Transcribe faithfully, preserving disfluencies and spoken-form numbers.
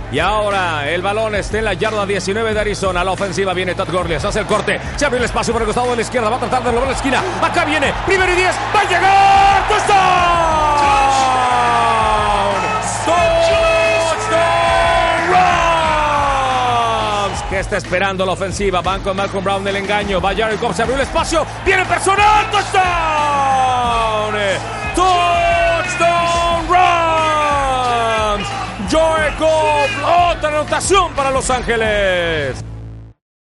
Y ahora el balón está en la yarda diecinueve de Arizona. La ofensiva viene Todd Gurley. Se hace el corte. Se abre el espacio por el costado de la izquierda. Va a tratar de lograr la esquina. Acá viene. Primero y diez. ¡Va a llegar! ¡Touchdown! ¡Touchdown! ¿Qué está esperando la ofensiva? Van con Malcolm Brown el engaño. Va Jared Goff. Se abrió el espacio. Viene personal. ¡Touchdown! ¡Touchdown Rams! Jared Goff. Otra anotación para Los Ángeles.